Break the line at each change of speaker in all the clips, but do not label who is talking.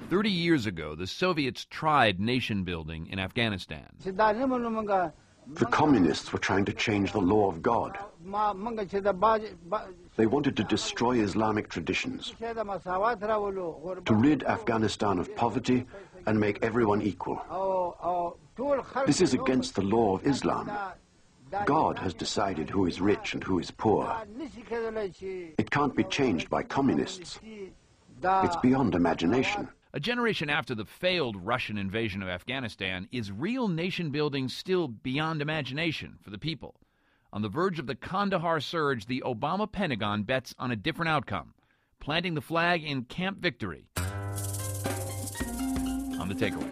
30 years ago, the Soviets tried nation-building in Afghanistan.
The communists were trying to change the law of God. They wanted to destroy Islamic traditions, to rid Afghanistan of poverty and make everyone equal. This is against the law of Islam. God has decided who is rich and who is poor. It can't be changed by communists. It's beyond imagination.
A generation after the failed Russian invasion of Afghanistan, is real nation-building still beyond imagination for the people? On the verge of the Kandahar surge, the Obama Pentagon bets on a different outcome, planting the flag in Camp Victory. On The Takeaway.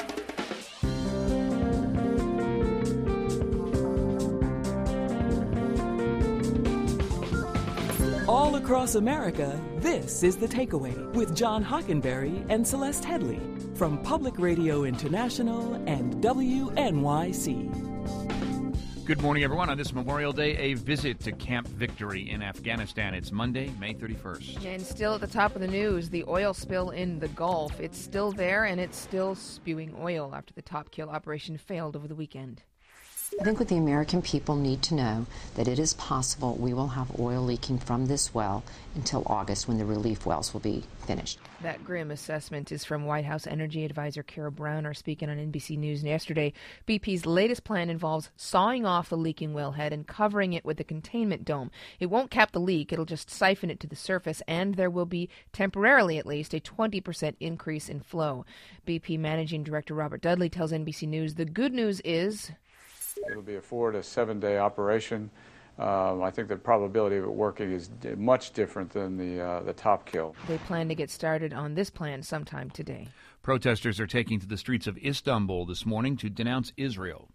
All across America, this is The Takeaway with John Hockenberry and Celeste Headley from Public Radio International and WNYC.
Good morning, everyone. On this Memorial Day, a visit to Camp Victory in Afghanistan. It's Monday, May 31st.
And still at the top of the news, the oil spill in the Gulf. It's still there, and it's still spewing oil after the Top Kill operation failed over the weekend.
I think what the American people need to know that it is possible we will have oil leaking from this well until August when the relief wells will be finished.
That grim assessment is from White House Energy Advisor Kara Browner speaking on NBC News yesterday. BP's latest plan involves sawing off the leaking wellhead and covering it with a containment dome. It won't cap the leak, it'll just siphon it to the surface, and there will be, temporarily at least, a 20% increase in flow. BP Managing Director Robert Dudley tells NBC News the good news is...
It'll be a 4 to 7 day operation. I think the probability of it working is much different than the Top Kill.
They plan to get started on this plan sometime today.
Protesters are taking to the streets of Istanbul this morning to denounce Israel.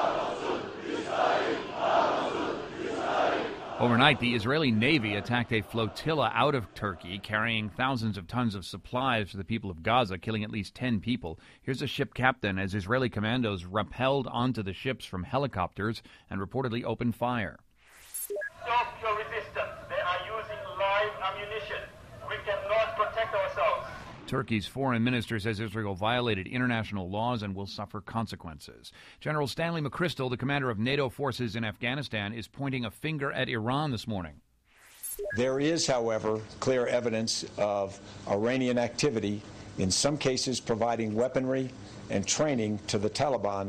Overnight, the Israeli Navy attacked a flotilla out of Turkey, carrying thousands of tons of supplies for the people of Gaza, killing at least 10 people. Here's a ship captain as Israeli commandos rappelled onto the ships from helicopters and reportedly opened fire.
Stop your resistance. They are using live ammunition. We cannot protect ourselves.
Turkey's foreign minister says Israel violated international laws and will suffer consequences. General Stanley McChrystal, the commander of NATO forces in Afghanistan, is pointing a finger at Iran this morning.
There is, however, clear evidence of Iranian activity, in some cases providing weaponry and training to the Taliban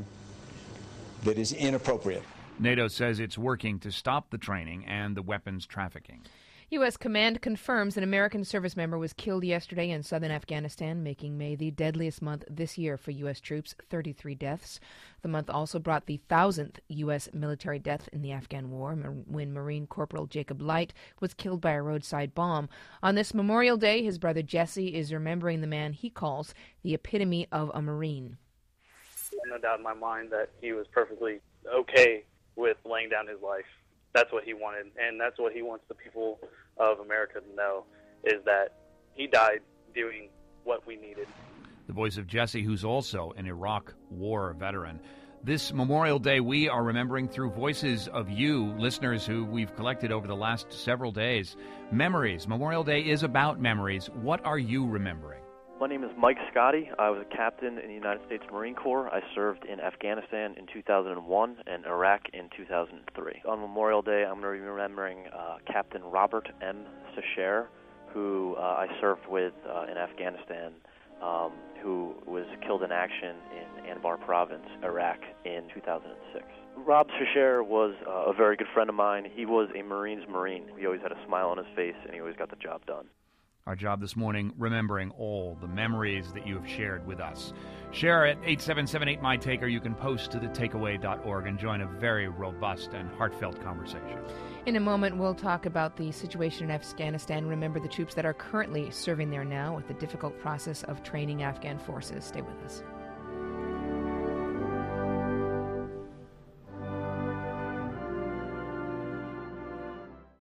that is inappropriate.
NATO says it's working to stop the training and the weapons trafficking.
U.S. Command confirms an American service member was killed yesterday in southern Afghanistan, making May the deadliest month this year for U.S. troops, 33 deaths. The month also brought the 1,000th U.S. military death in the Afghan war when Marine Corporal Jacob Light was killed by a roadside bomb. On this Memorial Day, his brother Jesse is remembering the man he calls the epitome of a Marine.
No doubt in my mind that he was perfectly okay with laying down his life. That's what he wanted, and that's what he wants the people of America to know, is that he died doing what we needed.
The voice of Jesse, who's also an Iraq War veteran. This Memorial Day, we are remembering through voices of you, listeners who we've collected over the last several days. Memories. Memorial Day is about memories. What are you remembering?
My name is Mike Scotti. I was a captain in the United States Marine Corps. I served in Afghanistan in 2001 and Iraq in 2003. On Memorial Day, I'm going to be remembering Captain Robert M. Sacher, who I served with in Afghanistan, who was killed in action in Anbar Province, Iraq, in 2006. Rob Sacher was a very good friend of mine. He was a Marine's Marine. He always had a smile on his face, and he always got the job done.
Our job this morning, remembering all the memories that you have shared with us. Share at 877-8MyTaker. You can post to thetakeaway.org and join a very robust and heartfelt conversation.
In a moment, we'll talk about the situation in Afghanistan. Remember the troops that are currently serving there now with the difficult process of training Afghan forces. Stay with us.